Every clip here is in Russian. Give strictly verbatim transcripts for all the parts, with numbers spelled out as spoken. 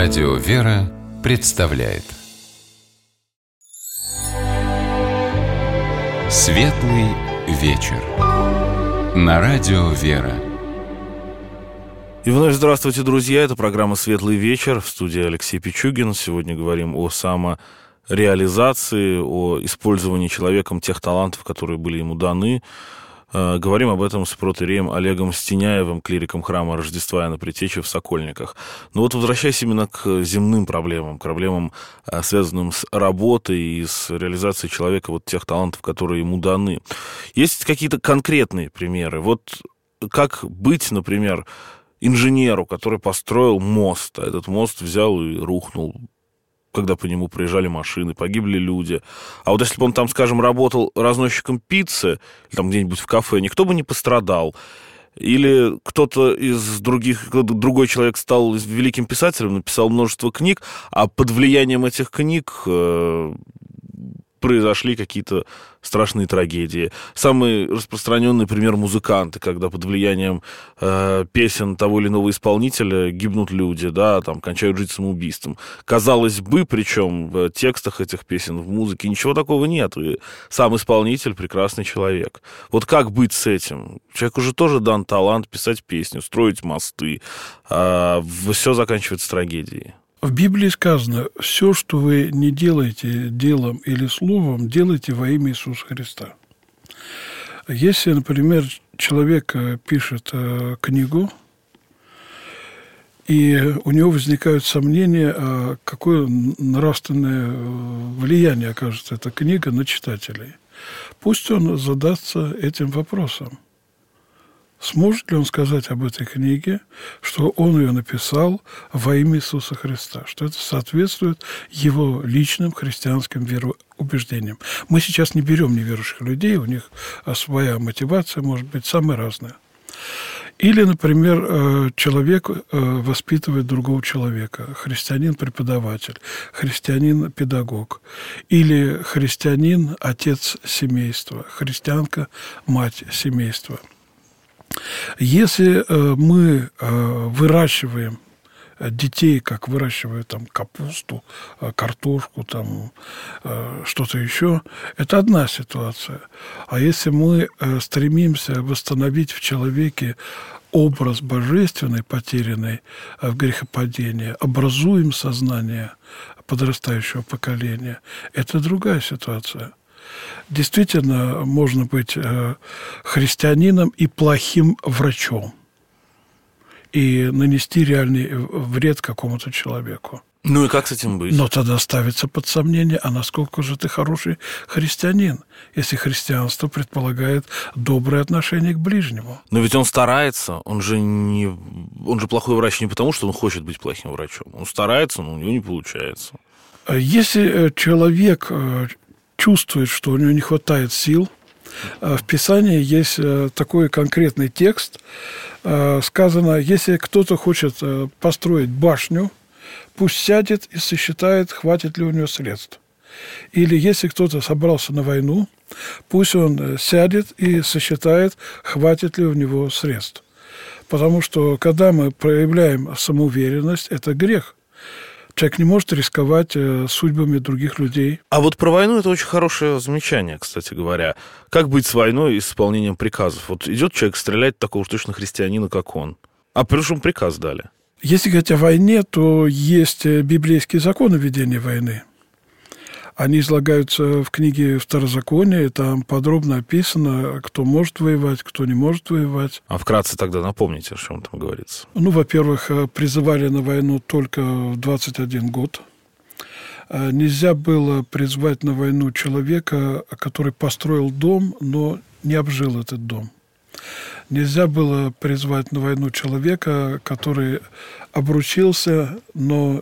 Радио «Вера» представляет Светлый вечер на Радио «Вера». И вновь здравствуйте, друзья. Это программа «Светлый вечер». В студии Алексей Пичугин. Сегодня говорим о самореализации, о использовании человеком тех талантов, которые были ему даны. Говорим об этом с протоиереем Олегом Стеняевым, клириком храма Рождества на Предтече в Сокольниках. Но вот возвращаясь именно к земным проблемам, к проблемам, связанным с работой и с реализацией человека вот тех талантов, которые ему даны. Есть какие-то конкретные примеры? Вот как быть, например, инженеру, который построил мост, а этот мост взял и рухнул, когда по нему проезжали машины, погибли люди. А вот если бы он там, скажем, работал разносчиком пиццы, или там где-нибудь в кафе, никто бы не пострадал. Или кто-то из других, другой человек стал великим писателем, написал множество книг, а под влиянием этих книг э, произошли какие-то страшные трагедии. Самый распространенный пример — музыканты, когда под влиянием э, песен того или иного исполнителя гибнут люди, да, там, кончают жизнь самоубийством. Казалось бы, причем в текстах этих песен, в музыке ничего такого нет. И сам исполнитель — прекрасный человек. Вот как быть с этим? Человеку же тоже дан талант писать песни, строить мосты, а все заканчивается трагедией. В Библии сказано: все, что вы не делаете делом или словом, делайте во имя Иисуса Христа. Если, например, человек пишет книгу, и у него возникают сомнения, какое нравственное влияние окажет эта книга на читателей, пусть он задастся этим вопросом. Сможет ли он сказать об этой книге, что он ее написал во имя Иисуса Христа, что это соответствует его личным христианским вероубеждениям? Мы сейчас не берем неверующих людей, у них своя мотивация может быть самая разная. Или, например, человек воспитывает другого человека, христианин-преподаватель, христианин-педагог, или христианин-отец семейства, христианка-мать семейства. Если мы выращиваем детей, как выращивают там капусту, картошку, там что-то еще, это одна ситуация. А если мы стремимся восстановить в человеке образ божественный, потерянный в грехопадении, образуем сознание подрастающего поколения, это другая ситуация. Действительно, можно быть христианином и плохим врачом и нанести реальный вред какому-то человеку. Ну и как с этим быть? Но тогда ставится под сомнение, а насколько же ты хороший христианин, если христианство предполагает доброе отношение к ближнему. Но ведь он старается, он же, не, он же плохой врач не потому, что он хочет быть плохим врачом. Он старается, но у него не получается. Если человек чувствует, что у него не хватает сил, в Писании есть такой конкретный текст. Сказано: если кто-то хочет построить башню, пусть сядет и сосчитает, хватит ли у него средств. Или если кто-то собрался на войну, пусть он сядет и сосчитает, хватит ли у него средств. Потому что, когда мы проявляем самоуверенность, это грех. Человек не может рисковать судьбами других людей. А вот про войну — это очень хорошее замечание, кстати говоря. Как быть с войной и с исполнением приказов? Вот идет человек стрелять такого уж точно христианина, как он. А причем приказ дали. Если говорить о войне, то есть библейские законы ведения войны. Они излагаются в книге Второзакония, и там подробно описано, кто может воевать, кто не может воевать. А вкратце тогда напомните, о чем там говорится. Ну, во-первых, призывали на войну только в двадцать один год. Нельзя было призвать на войну человека, который построил дом, но не обжил этот дом. Нельзя было призвать на войну человека, который обручился, но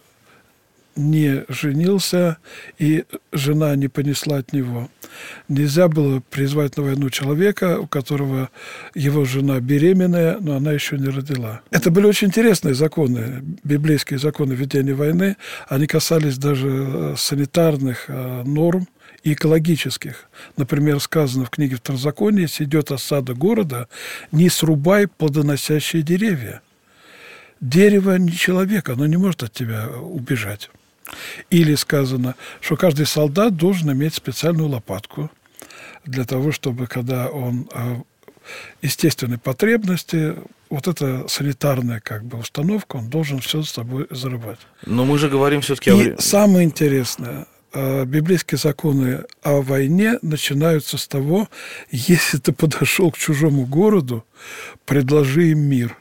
не женился, и жена не понесла от него. Нельзя было призвать на войну человека, у которого его жена беременная, но она еще не родила. Это были очень интересные законы, библейские законы ведения войны. Они касались даже санитарных норм и экологических. Например, сказано в книге Второзакония: если идет осада города, не срубай плодоносящие деревья. Дерево не человек, оно не может от тебя убежать. Или сказано, что каждый солдат должен иметь специальную лопатку для того, чтобы, когда он естественной потребности, вот эта санитарная как бы установка, он должен все с собой зарывать. Но мы же говорим все-таки И о времени. самое интересное, библейские законы о войне начинаются с того, если ты подошел к чужому городу, предложи им мир.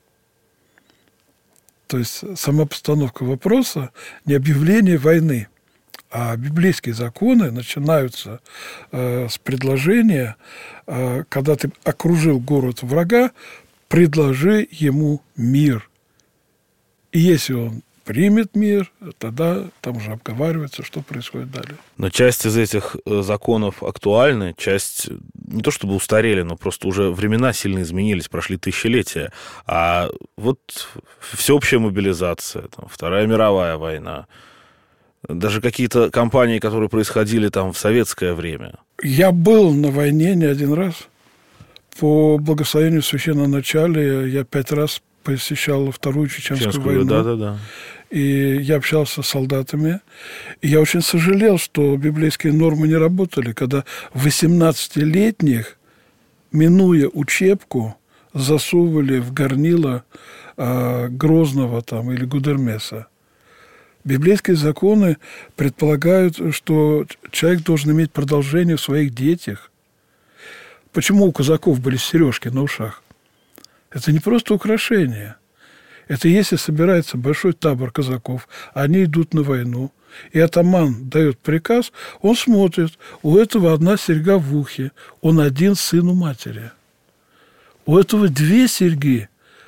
То есть сама постановка вопроса не объявление войны, а библейские законы начинаются э, с предложения, э, когда ты окружил город врага, предложи ему мир. И если он примет мир, тогда там уже обговаривается, что происходит далее. Но часть из этих законов актуальны, часть не то чтобы устарели, но просто уже времена сильно изменились, прошли тысячелетия. А вот всеобщая мобилизация, там, Вторая мировая война, даже какие-то кампании, которые происходили там в советское время. Я был на войне не один раз. По благословению священноначалия я пять раз посещал Вторую Чеченскую Чеченскую войну. Да, да, да. И я общался с солдатами. И я очень сожалел, что библейские нормы не работали, когда восемнадцатилетних, минуя учебку, засовывали в горнило э, Грозного там, или Гудермеса. Библейские законы предполагают, что человек должен иметь продолжение в своих детях. Почему у казаков были сережки на ушах? Это не просто украшение. Это если собирается большой табор казаков, они идут на войну, и атаман дает приказ, он смотрит, у этого одна серьга в ухе, он один сын у матери. У этого две серьги,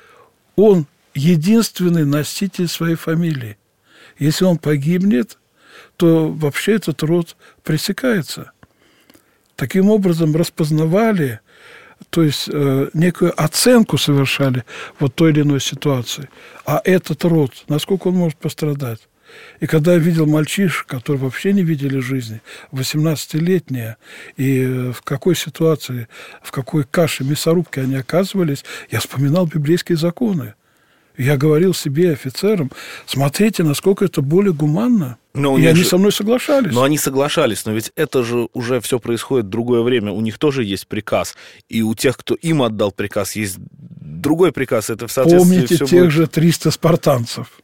он единственный носитель своей фамилии. Если он погибнет, то вообще этот род пресекается. Таким образом распознавали, то есть э, некую оценку совершали вот той или иной ситуации. А этот род, насколько он может пострадать? И когда я видел мальчишек, которые вообще не видели жизни, восемнадцатилетние, и в какой ситуации, в какой каше мясорубки они оказывались, я вспоминал библейские законы. Я говорил себе, офицерам, смотрите, насколько это более гуманно. Но и они же... со мной соглашались. Но они соглашались, но ведь это же уже все происходит в другое время. У них тоже есть приказ. И у тех, кто им отдал приказ, есть другой приказ. Это в соответствии Помните все тех будет... же триста спартанцев.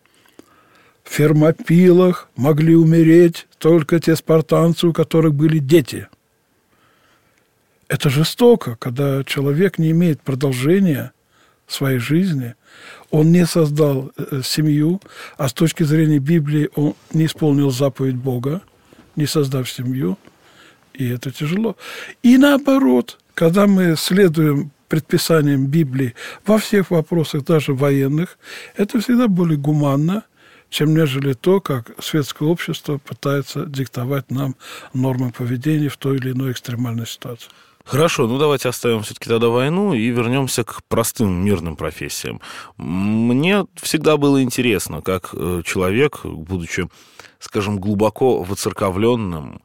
В Фермопилах могли умереть только те спартанцы, у которых были дети. Это жестоко, когда человек не имеет продолжения своей жизни. Он не создал э, семью, а с точки зрения Библии он не исполнил заповедь Бога, не создав семью, и это тяжело. И наоборот, когда мы следуем предписаниям Библии во всех вопросах, даже военных, это всегда более гуманно, чем нежели то, как светское общество пытается диктовать нам нормы поведения в той или иной экстремальной ситуации. Хорошо, ну давайте оставим все-таки тогда войну и вернемся к простым мирным профессиям. Мне всегда было интересно, как человек, будучи, скажем, глубоко воцерковленным,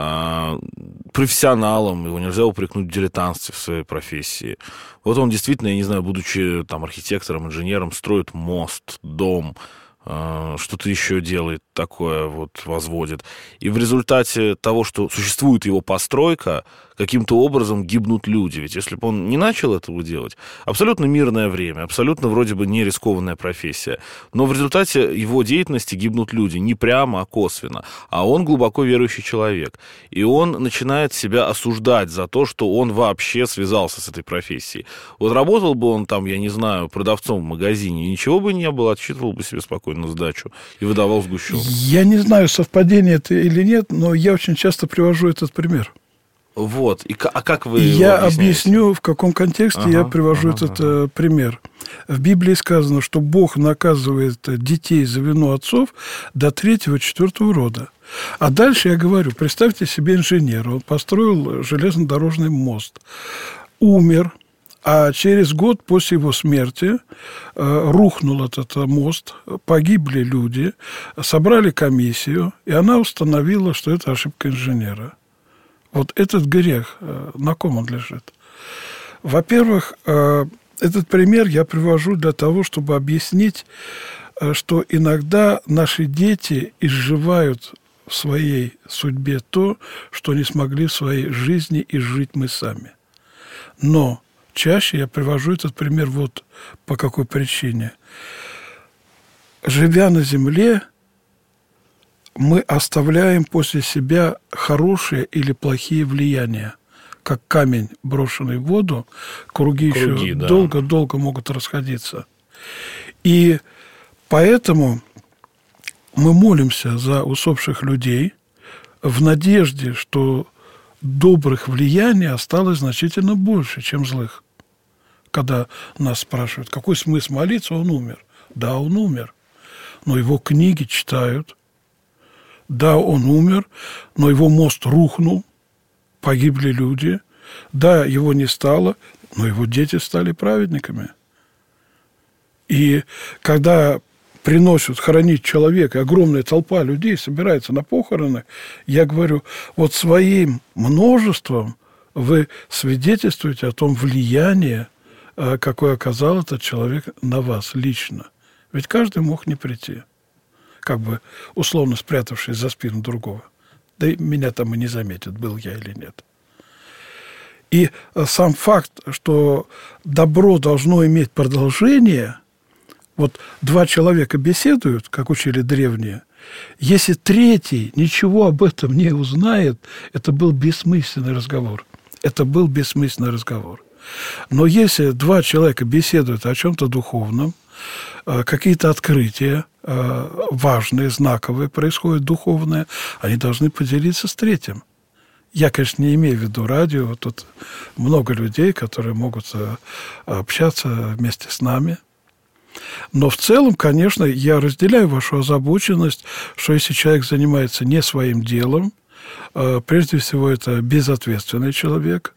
профессионалом, его нельзя упрекнуть в дилетантстве в своей профессии. Вот он действительно, я не знаю, будучи там архитектором, инженером, строит мост, дом, что-то еще делает такое, вот, возводит. И в результате того, что существует его постройка, каким-то образом гибнут люди. Ведь если бы он не начал этого делать, абсолютно мирное время, абсолютно вроде бы не рискованная профессия, но в результате его деятельности гибнут люди, не прямо, а косвенно. А он глубоко верующий человек. И он начинает себя осуждать за то, что он вообще связался с этой профессией. Вот работал бы он там, я не знаю, продавцом в магазине, ничего бы не было, отсчитывал бы себе спокойно сдачу и выдавал сгущенку. Я не знаю, совпадение это или нет, но я очень часто привожу этот пример. Вот. И, а как вы Я объясню, в каком контексте ага, я привожу ага, этот ага. э, пример. В Библии сказано, что Бог наказывает детей за вину отцов до третьего-четвертого рода. А дальше я говорю, представьте себе инженера, он построил железнодорожный мост, умер, а через год после его смерти э, рухнул этот мост, погибли люди, собрали комиссию, и она установила, что это ошибка инженера. Вот этот грех, на ком он лежит? Во-первых, Этот пример я привожу для того, чтобы объяснить, что иногда наши дети изживают в своей судьбе то, что не смогли в своей жизни изжить мы сами. Но чаще я привожу этот пример вот по какой причине. Живя на земле, мы оставляем после себя хорошие или плохие влияния. Как камень, брошенный в воду, круги, круги еще да. долго-долго могут расходиться. И поэтому мы молимся за усопших людей в надежде, что добрых влияний осталось значительно больше, чем злых. Когда нас спрашивают, какой смысл молиться, он умер. Да, он умер, но его книги читают. Да, он умер, но его мост рухнул, погибли люди. Да, его не стало, но его дети стали праведниками. И когда приносят хоронить человека, огромная толпа людей собирается на похороны, я говорю, вот своим множеством вы свидетельствуете о том влиянии, какое оказал этот человек на вас лично. Ведь каждый мог не прийти, как бы условно спрятавшись за спину другого. Да и меня там и не заметят, был я или нет. И сам факт, что добро должно иметь продолжение, вот два человека беседуют, как учили древние, если третий ничего об этом не узнает, это был бессмысленный разговор. Это был бессмысленный разговор. Но если два человека беседуют о чем-то духовном, какие-то открытия важные, знаковые происходят, духовные, они должны поделиться с третьим. Я, конечно, не имею в виду радио. Тут много людей, которые могут общаться вместе с нами. Но в целом, конечно, я разделяю вашу озабоченность, что если человек занимается не своим делом, прежде всего, это безответственный человек,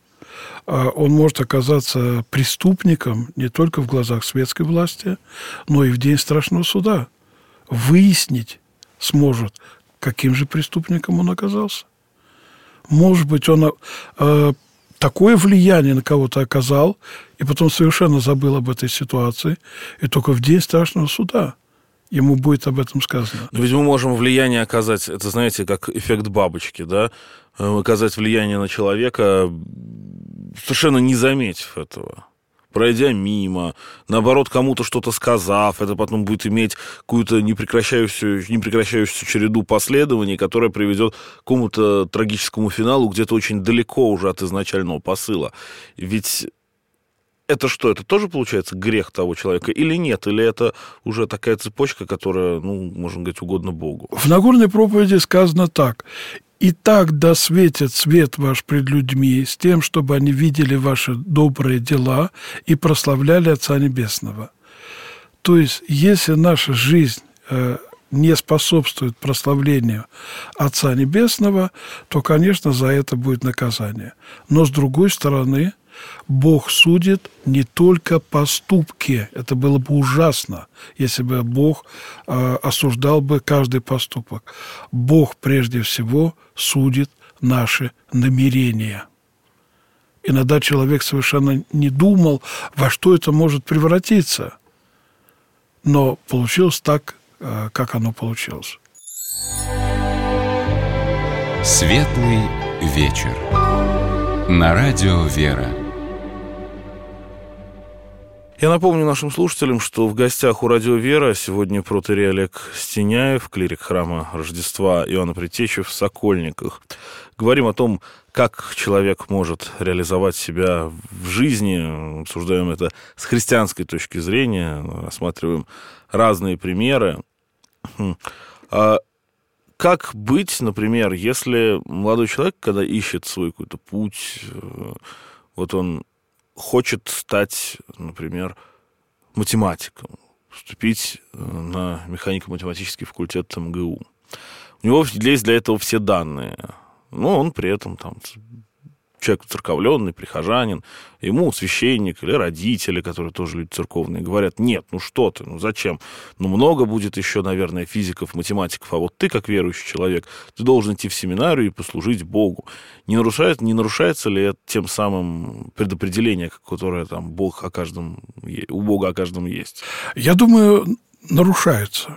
он может оказаться преступником не только в глазах светской власти, но и в день страшного суда. Выяснить сможет, каким же преступником он оказался. Может быть, он э, такое влияние на кого-то оказал, и потом совершенно забыл об этой ситуации, и только в день страшного суда ему будет об этом сказано. Но ведь мы можем влияние оказать, это, знаете, как эффект бабочки, да? Оказать влияние на человека, совершенно не заметив этого, пройдя мимо, наоборот, кому-то что-то сказав, это потом будет иметь какую-то непрекращающуюся, непрекращающуюся череду последований, которая приведет к какому-то трагическому финалу где-то очень далеко уже от изначального посыла. Ведь это что, это тоже, получается, грех того человека или нет? Или это уже такая цепочка, которая, ну, можно говорить, угодно Богу? В Нагорной проповеди сказано так: «Итак да светит свет ваш пред людьми с тем, чтобы они видели ваши добрые дела и прославляли Отца Небесного». То есть, если наша жизнь э, не способствует прославлению Отца Небесного, то, конечно, за это будет наказание. Но, с другой стороны, Бог судит не только поступки. Это было бы ужасно, если бы Бог э, осуждал бы каждый поступок. Бог прежде всего судит наши намерения. Иногда человек совершенно не думал, во что это может превратиться. Но получилось так, э, как оно получилось. Светлый вечер. На радио «Вера». Я напомню нашим слушателям, что в гостях у радио «Вера» сегодня протоиерей Олег Стеняев, клирик храма Рождества Иоанна Предтечи в Сокольниках. Говорим о том, как человек может реализовать себя в жизни. Обсуждаем это с христианской точки зрения, рассматриваем разные примеры. А как быть, например, если молодой человек, когда ищет свой какой-то путь, вот он хочет стать, например, математиком, вступить на механико-математический факультет МГУ. У него есть для этого все данные, но он при этом там человек церковленный, прихожанин, ему священник или родители, которые тоже люди церковные, говорят: нет, ну что ты, ну зачем? Ну много будет еще, наверное, физиков, математиков, а вот ты, как верующий человек, ты должен идти в семинарию и послужить Богу. Не нарушает, не нарушается ли это тем самым предопределение, которое там Бог о каждом, у Бога о каждом есть? Я думаю, нарушается.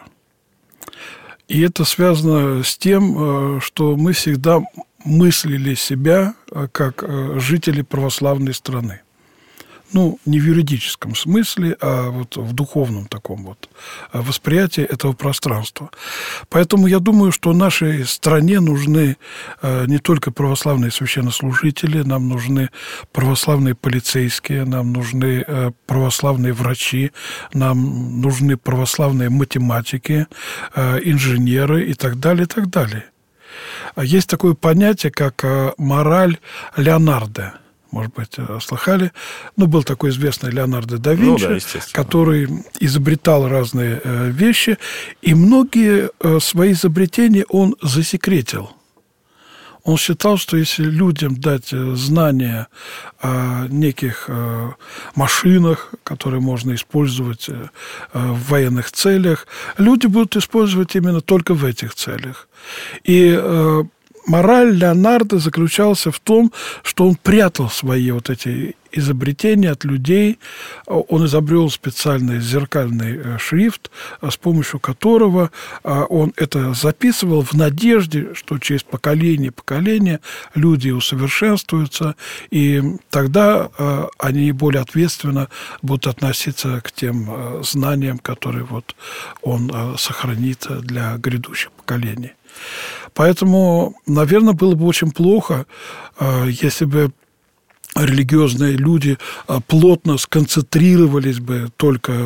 И это связано с тем, что мы всегда мыслили себя как жители православной страны. Ну, не в юридическом смысле, а вот в духовном таком вот восприятии этого пространства. Поэтому я думаю, что нашей стране нужны не только православные священнослужители, нам нужны православные полицейские, нам нужны православные врачи, нам нужны православные математики, инженеры и так далее, и так далее. Есть такое понятие, как мораль Леонардо. Может быть, слыхали. Ну, был такой известный Леонардо да Винчи, ну, да, который изобретал разные вещи, и многие свои изобретения он засекретил. Он считал, что если людям дать знания о неких машинах, которые можно использовать в военных целях, люди будут использовать именно только в этих целях. И мораль Леонардо заключалась в том, что он прятал свои вот эти изобретения от людей. Он изобрел специальный зеркальный шрифт, с помощью которого он это записывал в надежде, что через поколение и поколение люди усовершенствуются, и тогда они более ответственно будут относиться к тем знаниям, которые вот он сохранит для грядущих поколений. Поэтому, наверное, было бы очень плохо, если бы религиозные люди плотно сконцентрировались бы только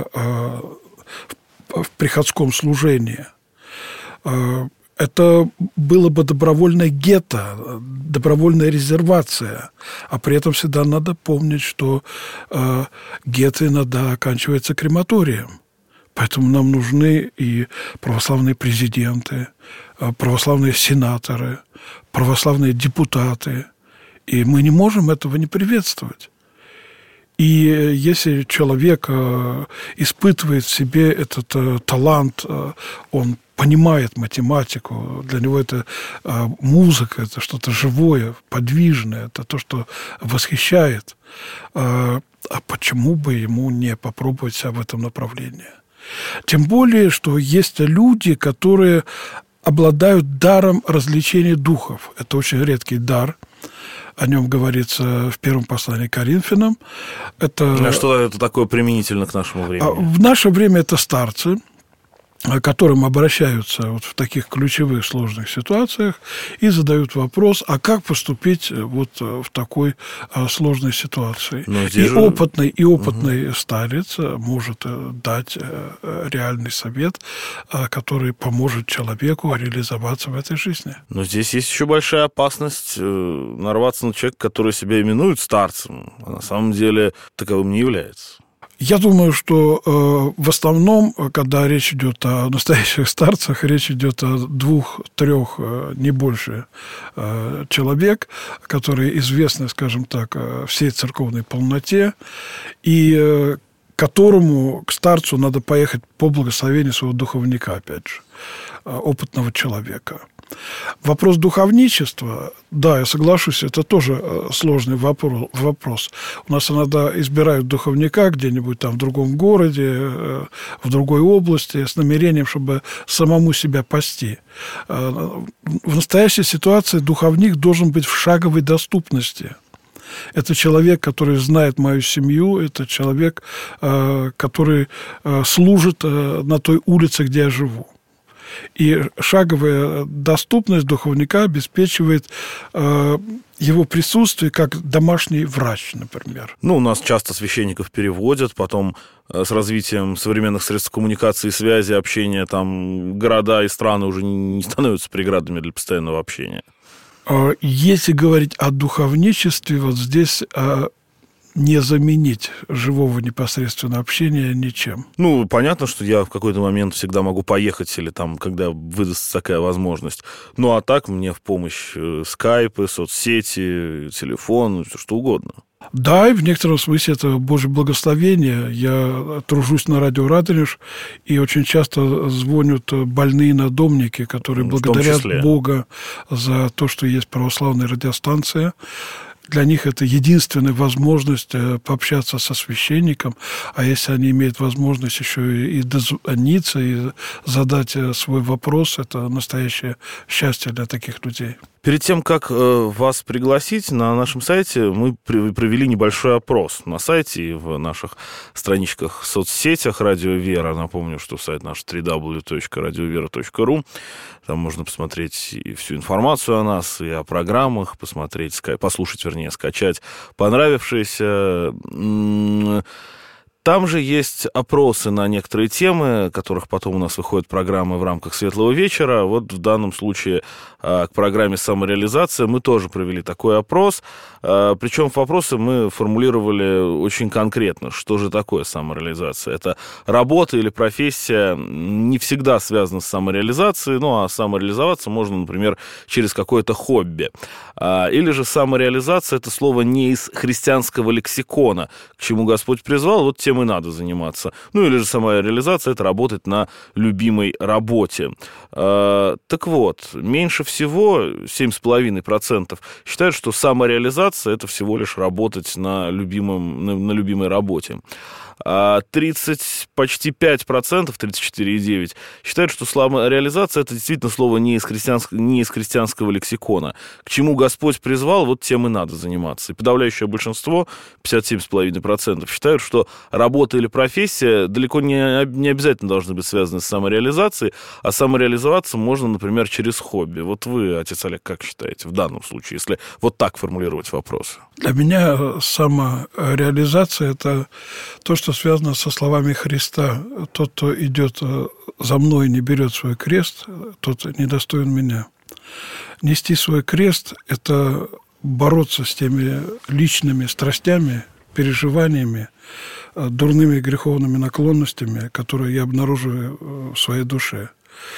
в приходском служении. Это было бы добровольное гетто, добровольная резервация. А при этом всегда надо помнить, что гетто иногда оканчивается крематорием. Поэтому нам нужны и православные президенты, православные сенаторы, православные депутаты. И мы не можем этого не приветствовать. И если человек испытывает в себе этот талант, он понимает математику, для него это музыка, это что-то живое, подвижное, это то, что восхищает, а почему бы ему не попробовать себя в этом направлении? Тем более, что есть люди, которые обладают даром развлечения духов. Это очень редкий дар. О нем говорится в первом послании к Коринфянам. Это... А что это такое применительно к нашему времени? В наше время это старцы, к которым обращаются вот в таких ключевых сложных ситуациях и задают вопрос, а как поступить вот в такой сложной ситуации. И же... опытный, и опытный угу. старец может дать реальный совет, который поможет человеку реализоваться в этой жизни. Но здесь есть еще большая опасность нарваться на человека, который себя именует старцем, а на самом деле таковым не является. Я думаю, что э, в основном, когда речь идет о настоящих старцах, речь идет о двух-трех, э, не больше, э, человек, которые известны, скажем так, всей церковной полноте, и э, которому, к старцу, надо поехать по благословению своего духовника, опять же, э, опытного человека. Вопрос духовничества, да, я соглашусь, это тоже сложный вопрос. У нас иногда избирают духовника где-нибудь там в другом городе, в другой области, с намерением, чтобы самому себя пасти. В настоящей ситуации духовник должен быть в шаговой доступности. Это человек, который знает мою семью, это человек, который служит на той улице, где я живу. И шаговая доступность духовника обеспечивает э, его присутствие как домашний врач, например. Ну, у нас часто священников переводят, потом э, с развитием современных средств коммуникации, связи, общения, там города и страны уже не становятся преградами для постоянного общения. Если говорить о духовничестве, вот здесь... Э, не заменить живого непосредственного общения ничем. Ну, понятно, что я в какой-то момент всегда могу поехать, или там, когда выдастся такая возможность. Ну, а так мне в помощь скайпы, соцсети, телефон, все что угодно. Да, и в некотором смысле это Божье благословение. Я тружусь на радио «Радонеж», и очень часто звонят больные надомники, которые в благодарят Бога за то, что есть православная радиостанция. Для них это единственная возможность пообщаться со священником, а если они имеют возможность еще и дозвониться, и задать свой вопрос, это настоящее счастье для таких людей. Перед тем, как э, вас пригласить, на нашем сайте мы при, провели небольшой опрос. На сайте и в наших страничках в соцсетях «Радио Вера». Напомню, что сайт наш дабл ю дабл ю дабл ю точка радио вера точка ру. Там можно посмотреть и всю информацию о нас, и о программах, посмотреть, послушать, вернее, скачать понравившиеся. Там же есть опросы на некоторые темы, которых потом у нас выходят программы в рамках «Светлого вечера». Вот в данном случае к программе «Самореализация» мы тоже провели такой опрос. Причем вопросы мы формулировали очень конкретно. Что же такое самореализация? Это работа или профессия не всегда связана с самореализацией, ну а самореализоваться можно, например, через какое-то хобби. Или же самореализация – это слово не из христианского лексикона, к чему Господь призвал, вот тем и надо заниматься. Ну или же самореализация – это работать на любимой работе. Так вот, меньше всего, семь целых пять десятых процента, считают, что самореализация – это всего лишь работать на, любимом, на, на любимой работе. А тридцать, почти пять процентов, тридцать четыре целых девять десятых, считают, что самореализация – это действительно слово не из, христианского, не из христианского лексикона. К чему Господь призвал, вот тем и надо заниматься. И подавляющее большинство, пятьдесят семь целых пять десятых процента, считают, что работа или профессия далеко не, не обязательно должны быть связаны с самореализацией, а самореализоваться можно, например, через хобби. Вот вы, отец Олег, как считаете в данном случае, если вот так формулировать вопрос? Для меня самореализация – это то, что связано со словами Христа. Тот, кто идет за мной, не берет свой крест, тот недостоин меня. Нести свой крест – это бороться с теми личными страстями, переживаниями, дурными греховными наклонностями, которые я обнаруживаю в своей душе.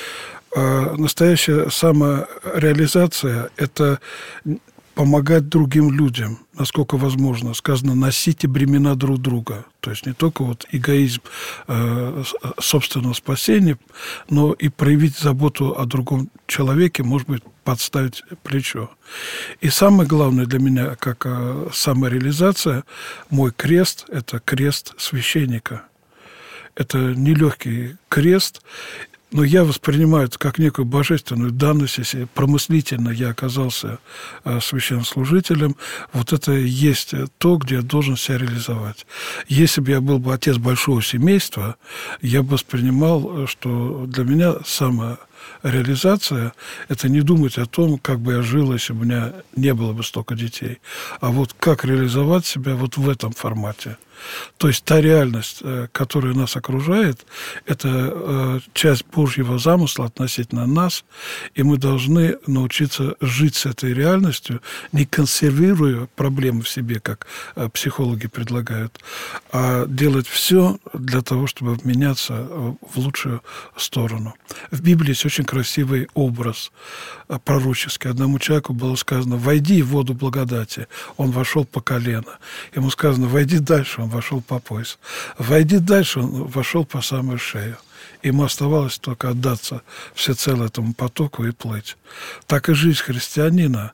А настоящая самореализация – это помогать другим людям, насколько возможно. Сказано, носите бремена друг друга. То есть не только вот эгоизм э, собственного спасения, но и проявить заботу о другом человеке, может быть, подставить плечо. И самое главное для меня, как э, самореализация, мой крест – это крест священника. Это нелегкий крест, но я воспринимаю это как некую божественную данность. Если промыслительно я оказался священнослужителем, вот это и есть то, где я должен себя реализовать. Если бы я был бы отец большого семейства, я бы воспринимал, что для меня самореализация – это не думать о том, как бы я жил, если бы у меня не было бы столько детей, а вот как реализовать себя вот в этом формате. То есть та реальность, которая нас окружает, это часть Божьего замысла относительно нас, и мы должны научиться жить с этой реальностью, не консервируя проблемы в себе, как психологи предлагают, а делать все для того, чтобы меняться в лучшую сторону. В Библии есть очень красивый образ пророческий. Одному человеку было сказано: «Войди в воду благодати». Он вошел по колено. Ему сказано: «Войди дальше». Он вошел по пояс. «Войди дальше», он вошел по самую шею. Ему оставалось только отдаться всецело этому потоку и плыть. Так и жизнь христианина.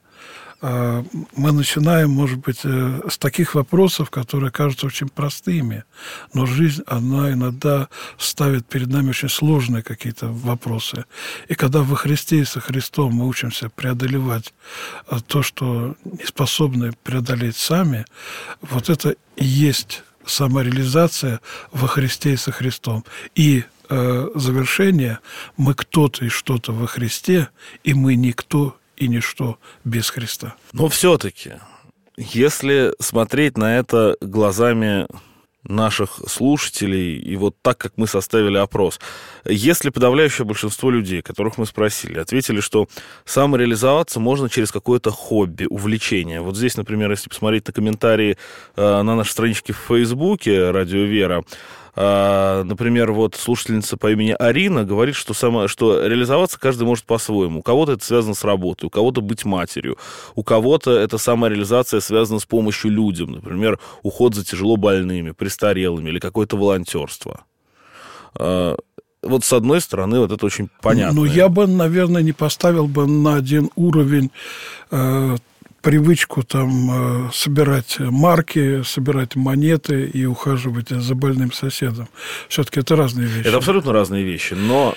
Мы начинаем, может быть, с таких вопросов, которые кажутся очень простыми, но жизнь, она иногда ставит перед нами очень сложные какие-то вопросы. И когда во Христе и со Христом мы учимся преодолевать то, что не способны преодолеть сами, вот это и есть самореализация во Христе и со Христом. И э, завершение: мы кто-то и что-то во Христе, и мы никто и ничто без Христа. Но все-таки, если смотреть на это глазами наших слушателей, и вот так, как мы составили опрос. Если подавляющее большинство людей, которых мы спросили, ответили, что самореализоваться можно через какое-то хобби, увлечение. Вот здесь, например, если посмотреть на комментарии э, на нашей страничке в Фейсбуке «Радио Вера», э, например, вот слушательница по имени Арина говорит, что, сама, что реализоваться каждый может по-своему. У кого-то это связано с работой, у кого-то быть матерью, у кого-то эта самореализация связана с помощью людям, например, уход за тяжело больными, престарелыми или какое-то волонтерство. Э, Вот с одной стороны, вот это очень понятно. Ну, я бы, наверное, не поставил бы на один уровень э, привычку там э, собирать марки, собирать монеты и ухаживать за больным соседом. Все-таки это разные вещи. Это абсолютно разные вещи, но...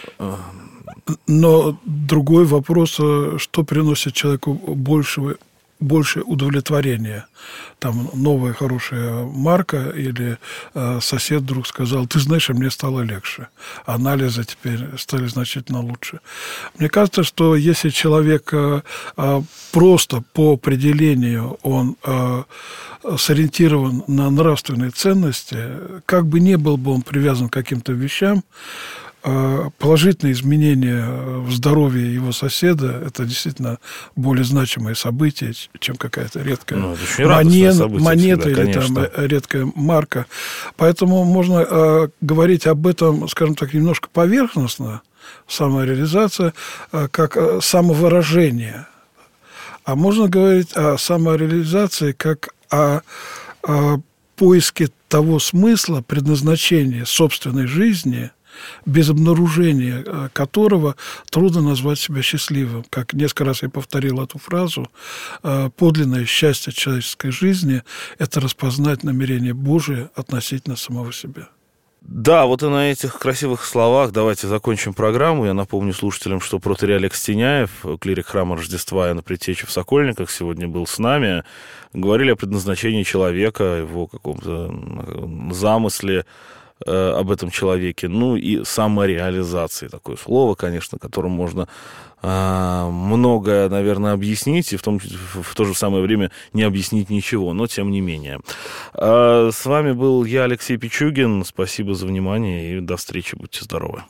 Но другой вопрос, что приносит человеку большего, больше удовлетворения. Там новая хорошая марка или э, сосед вдруг сказал: ты знаешь, мне стало легче. Анализы теперь стали значительно лучше. Мне кажется, что если человек э, э, просто по определению он э, сориентирован на нравственные ценности, как бы не был бы он привязан к каким-то вещам, положительные изменения в здоровье его соседа – это действительно более значимое событие, чем какая-то редкая ну, монет, монета всегда, или там редкая марка. Поэтому можно э, говорить об этом, скажем так, немножко поверхностно, самореализация, э, как э, самовыражение. А можно говорить о самореализации как о, о поиске того смысла, предназначения собственной жизни, без обнаружения которого трудно назвать себя счастливым. Как несколько раз я повторил эту фразу, подлинное счастье человеческой жизни – это распознать намерение Божие относительно самого себя. Да, вот и на этих красивых словах давайте закончим программу. Я напомню слушателям, что протоиерей Олег Стеняев, клирик храма Рождества Иоанна Предтечи в Сокольниках, сегодня был с нами. Говорили о предназначении человека, его каком-то замысле об этом человеке, ну и самореализации, такое слово, конечно, которым можно э, многое, наверное, объяснить, и в, том, в то же самое время не объяснить ничего, но тем не менее. Э, с вами был я, Алексей Пичугин, спасибо за внимание и до встречи, будьте здоровы.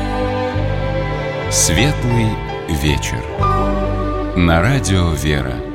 Светлый вечер. На радио Вера.